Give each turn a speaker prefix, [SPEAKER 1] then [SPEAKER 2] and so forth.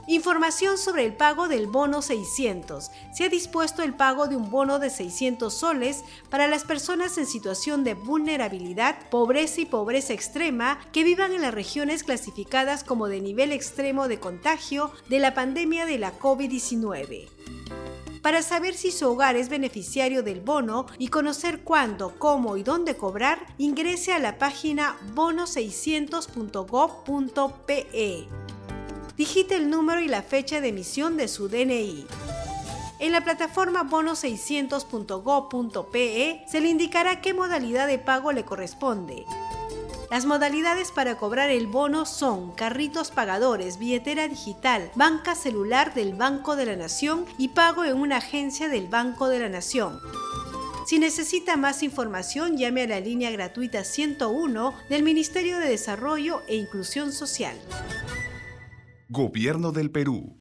[SPEAKER 1] Información sobre el pago del bono 600. Se ha dispuesto el pago de un bono de 600 soles para las personas en situación de vulnerabilidad, pobreza y pobreza extrema que vivan en las regiones clasificadas como de nivel extremo de contagio de la pandemia de la COVID-19. Para saber si su hogar es beneficiario del bono y conocer cuándo, cómo y dónde cobrar, ingrese a la página bono600.gov.pe. Digite el número y la fecha de emisión de su DNI. En la plataforma bono600.gov.pe se le indicará qué modalidad de pago le corresponde. Las modalidades para cobrar el bono son carritos pagadores, billetera digital, banca celular del Banco de la Nación y pago en una agencia del Banco de la Nación. Si necesita más información, llame a la línea gratuita 101 del Ministerio de Desarrollo e Inclusión Social.
[SPEAKER 2] Gobierno del Perú.